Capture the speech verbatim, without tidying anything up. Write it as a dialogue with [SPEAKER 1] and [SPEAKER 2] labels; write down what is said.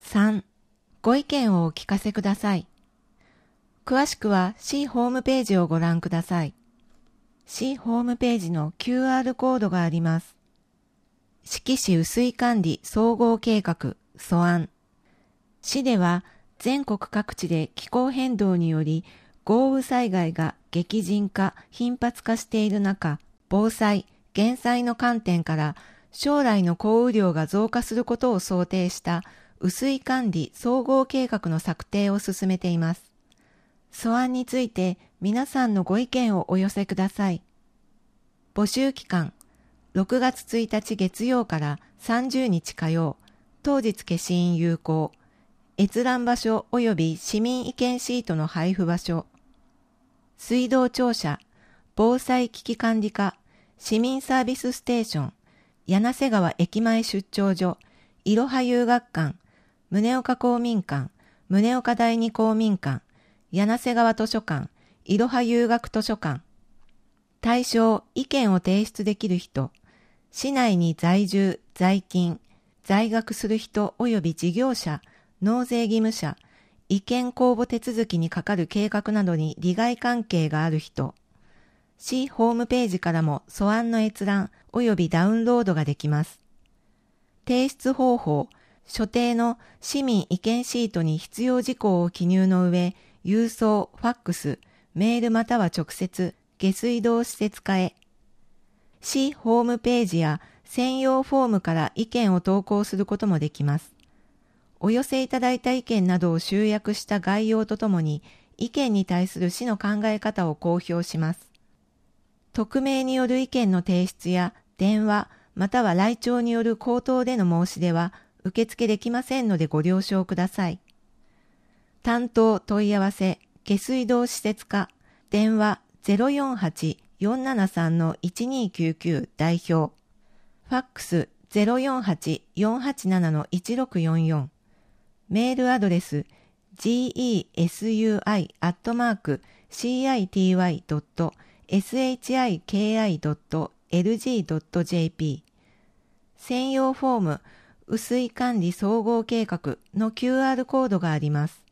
[SPEAKER 1] さん、ご意見をお聞かせください。詳しくは C ホームページをご覧ください。C ホームページの キューアール コードがあります。志木市雨水管理総合計画素案。市では全国各地で気候変動により豪雨災害が激甚化、頻発化している中、防災・減災の観点から将来の降雨量が増加することを想定した雨水管理総合計画の策定を進めています。素案について皆さんのご意見をお寄せください。募集期間、ろくがつついたち月曜からさんじゅうにち火曜、当日消印有効、閲覧場所及び市民意見シートの配布場所、水道庁舎、防災危機管理課、市民サービスステーション、柳瀬川駅前出張所、いろは遊学館、宗岡公民館、宗岡第二公民館、柳瀬川図書館、いろは遊学図書館。対象、意見を提出できる人、市内に在住、在勤、在学する人及び事業者、納税義務者、意見公募手続きにかかる計画などに利害関係がある人、市ホームページからも素案の閲覧及びダウンロードができます。提出方法、所定の市民意見シートに必要事項を記入の上、郵送、ファックス、メールまたは直接、下水道施設課へ。市ホームページや専用フォームから意見を投稿することもできます。お寄せいただいた意見などを集約した概要とともに、意見に対する市の考え方を公表します。匿名による意見の提出や電話または来庁による口頭での申し出は受付できませんのでご了承ください。担当問い合わせ下水道施設課電話 ゼロよんはち よんななさん のいちにきゅうきゅう 代表ファックス ゼロよんはち よんはちなな のいちろくよんよんメールアドレス ジーイーエスユーアイ アットマーク シーアイティーワイ ドット エスエイチアイケーアイ ドット エルジー ドット ジェーピー 専用フォーム雨水管理総合計画の キューアール コードがあります。